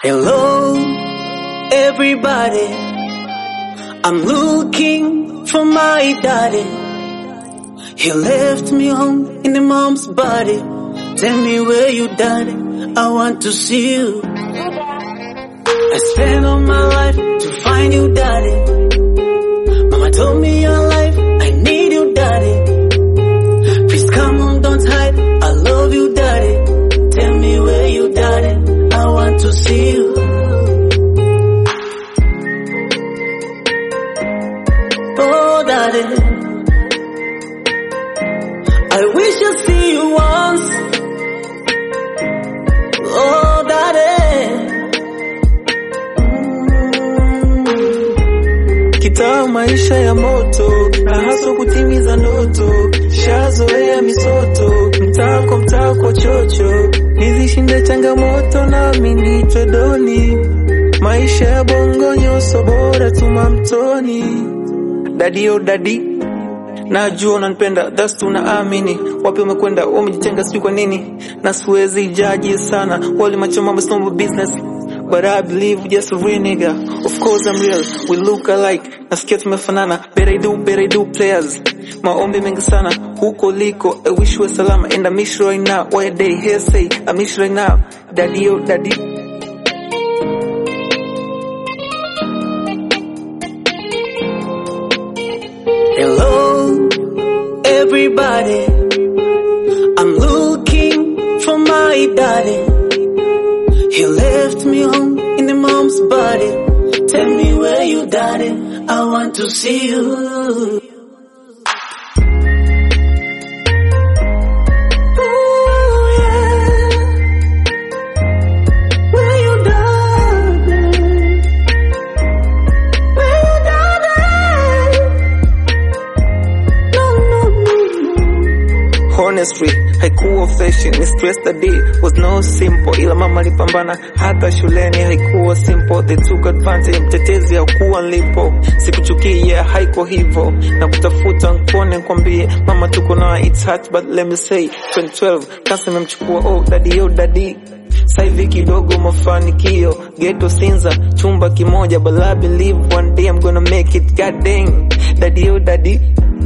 Hello, everybody. I'm looking for my daddy. He left me home in the mom's body. Tell me where you daddy. I want to see you. I spent all my life to find you, daddy. Mama told me your life, I need you, daddy. Please come on, don't hide. I love you, daddy. Tell me where you, daddy. I want to see you. Oh, daddy, I wish I'd see you once. Oh, daddy. Kitaa maisha ya moto, na haso kutimiza ndoto. Shazoea misoto, mtaa kwa chocho. Nizishinde changamoto nami niitwe doni. Maisha ya bongo nyoso bora tuma mtoni. Daddy oh daddy, najua unanipenda, that's tunaamini. Wapi umekwenda, umejitenga sijui kwa nini. Na siwezi jaji sana, wali macho mambo snowball business. But I believe you're just a real nigga. Of course I'm real, we look alike. Nasikia tumefanana, better I do players. Maombi mengi sana, huko liko. I wish you were salama and I miss you right now. Why they here say, I miss you right now. Daddy oh daddy. Hello, everybody. I'm looking for my daddy. He left me home in the mom's body. Tell me where you, daddy. I want to see you. Honestly, haikuwa fashion, ni stress that day was no simple. Ila mama alipambana hata shuleni haikuwa simple. They took advantage, mtetezi haukuwa nilipo. Sikuchukia, haiko hivo. Na kutafuta nkone kwambie mama tuko na it's hard but let me say 2012, kansa memchukua oh daddy. Saivi kidogo mafanikio, ghetto Sinza, chumba kimoja. But I believe one day I'm gonna make it, god dang. Daddy oh daddy.